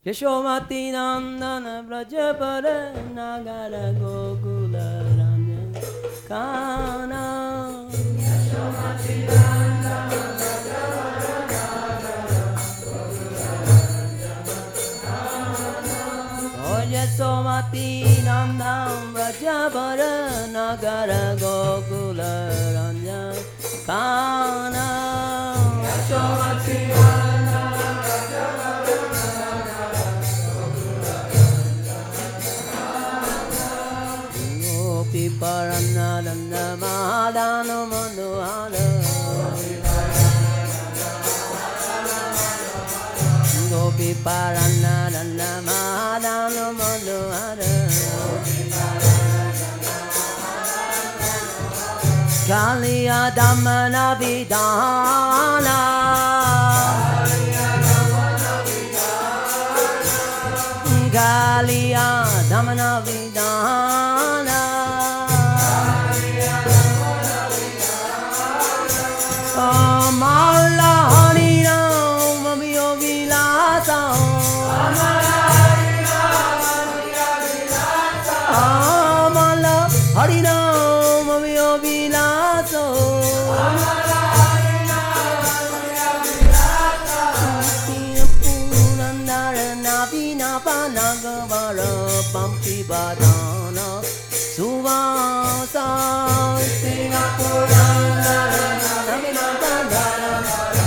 Yashomati Nandana Vrajapara Nagara Gokula Ranya Kana Yashomati Nandana Yasomati Nandam Vrajapara Nagara Gokula Ranja Kana Yasomati Nandam Vrajapara Nagara Gokula Ranja Gopi Paranadana Mahadana Manohara Gopi Paranadana Mahadana Manohara Kaliya Dhammana Vidhana Kaliya Dhammana Vidhana Amala Hari Ram Amiyo Vilasa Amala Hari Ram Amiyo Vilasa Purandara Navina Panagavara Pampi Badana Suvasa Sina Purandara Navina Panagavara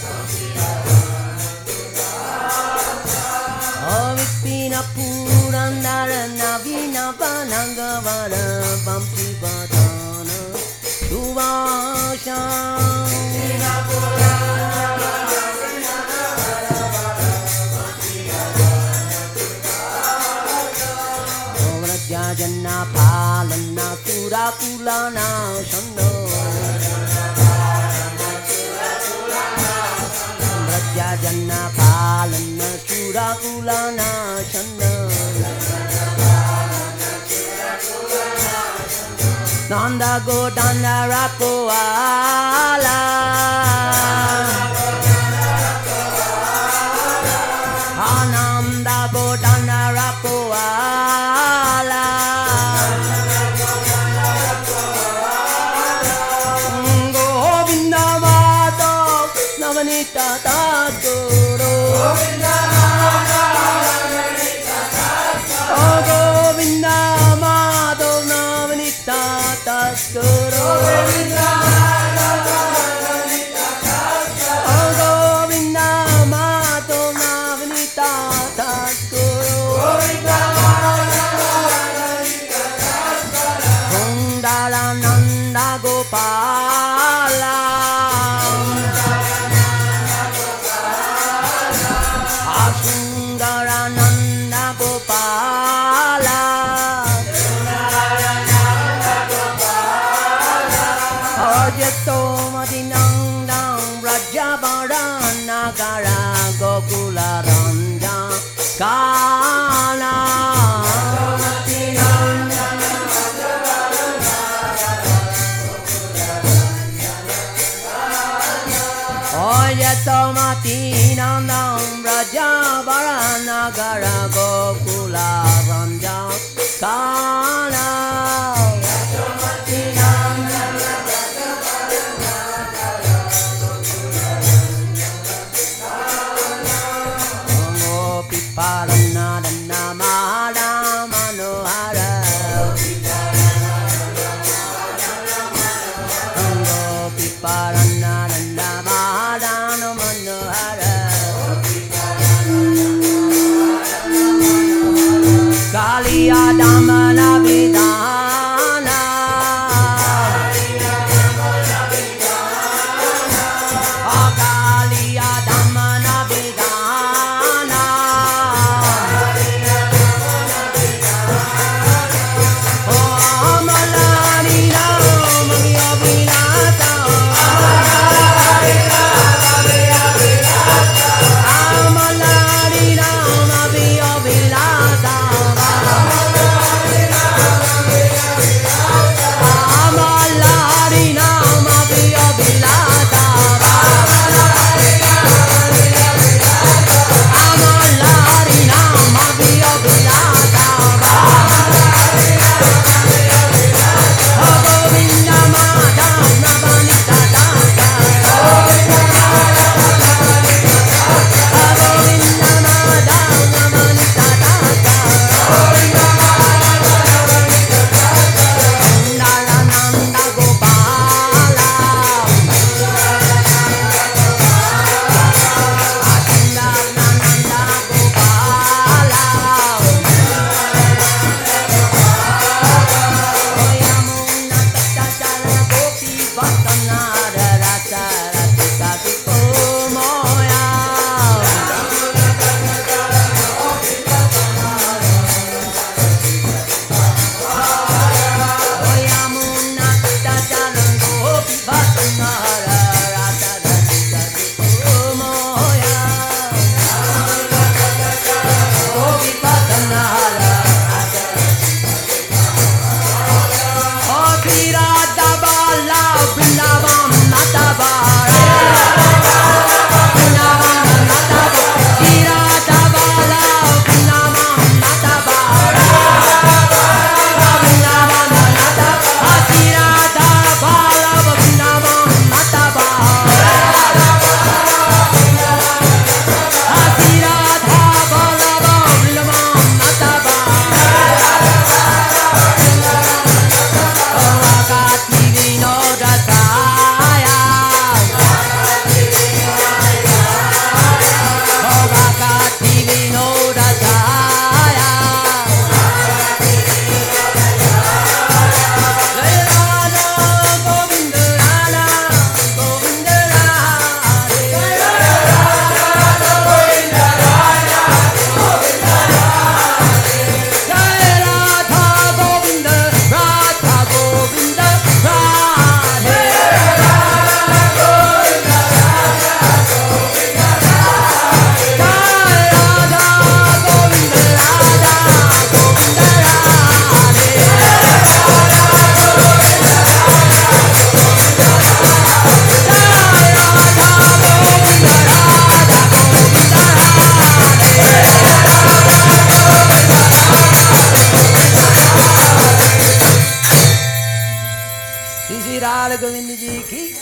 Avipina Purandara Navina Panagavara Pampi Badana Suvasa Sina Purandara Jana Palana Sura Pulana Shando Jana Palana Sura Pulana Shando Nanda Godana Rapoala Ananda Godana Rapoala Govinda Madhav Navanita Tagore Govinda Madhav Navanita Tagore Govinda Madhav Navanita Tagore Kundala Nanda Gopala Asundara Nanda Gopala Ajato Madinandam Rajabara Nagara Gokula Ranja Kana Yasomati Nandam Vrajapara Nagara Gokula Ranja Kana Yasomati Nandam Vrajapara Nagara Gokula Ranja Gopi Paranadana Mahadana Manohara Gopi Paranadana Mahadana Manohara Kaliya Dhammana Vidhana Kaliya Dhammana Vidhana Amala Hari Ram Amiyo Vilasa Amala Hari Ram Amiyo Vilasa Govind जी की